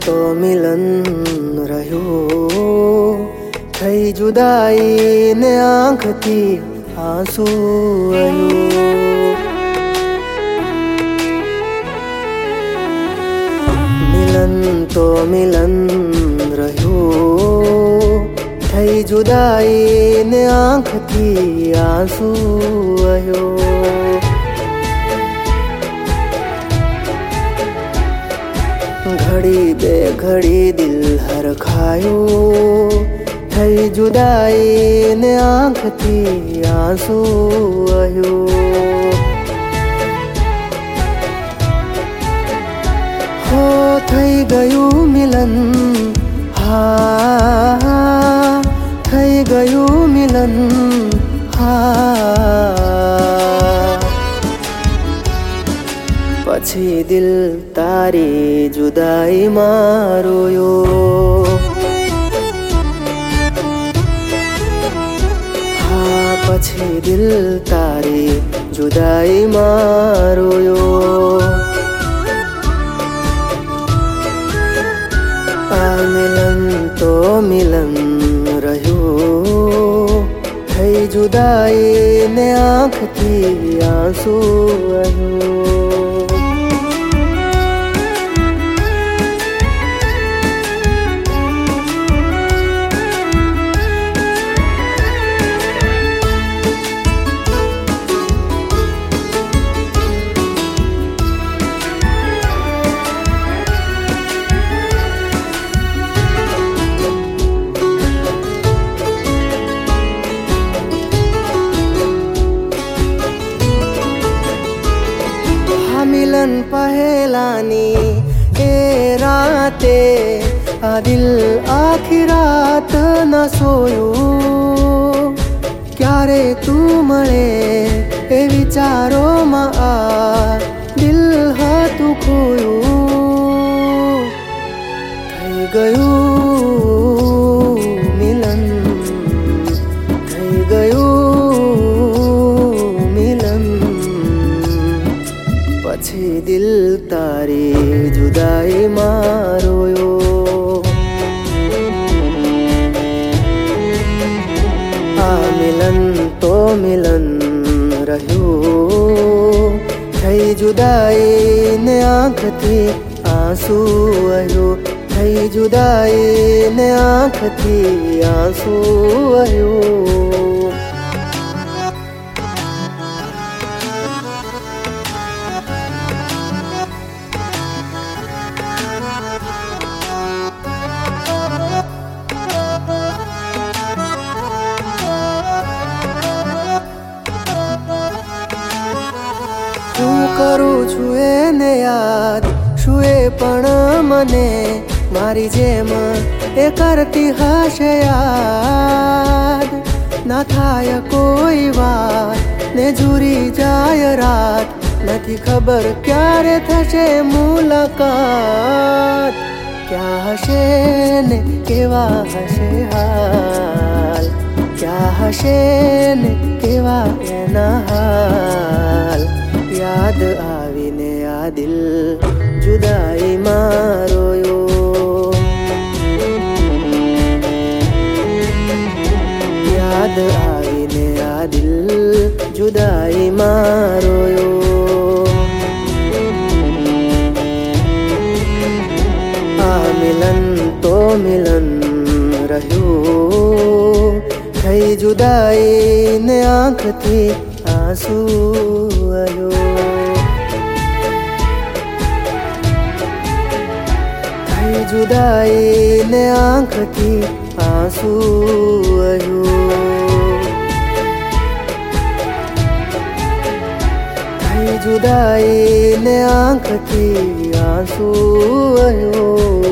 तो मिलन रह्यो, થઈ जुदाई ने आँख थी आंसू आयो। मिलन तो मिलन रह्यो, થઈ जुदाई ने आँख थी आंसू आयो। घड़ी बे घड़ी दिल हर खायो, થઈ जुदाई ने आँख थी आंसू आयो। हो થઈ ગયું મિલન, હા થઈ ગયું મિલન, હા પછી દિલ તારી જુદાઈમાં રોયો। હા પછી દિલ તારી જુદાઈમાં રોયો। આ મિલન તો મિલન રહ્યું, થઈ जुदाई ने आँख थी आंसू आयो। मिलन पहलानी ए राते आ दिल आखी रात न सोयो। क्यारे तू मळे ए विचारो मा आ दिल हाथू खोयो। થઈ ગયું મિલન, થઈ ગયું મિલન, પછી દિલ તારી જુદાઈમાં રોયો। આ મિલન તો મિલન રહ્યું, થઈ जुदाई ने आँख थी आंसू आयो। થઈ जुदाई ने आँख थी आंसू आयो। હું કરું છું એને યાદ, શું એ પણ મને મારી જેમ એ કરતી હશે યાદ। ના થાય કોઈ વાત ને જુરી જાય રાત, નથી ખબર ક્યારે થશે મુલાકાત। ક્યાં હશે ને કેવા હશે હાલ, ક્યાં હશે ને કેવા એના હાલ। याद आवीने आ दिल जुदाईમાં રોયો। याद आवीने आ दिल जुदाईમાં રોયો। આ મિલન તો મિલન રહ્યું, થઈ जुदाई ने आँख थी आंसू आयो। થઈ जुदाई ने आँख थी आंसू आयो। થઈ जुदाई ने आँख थी आंसू आयो।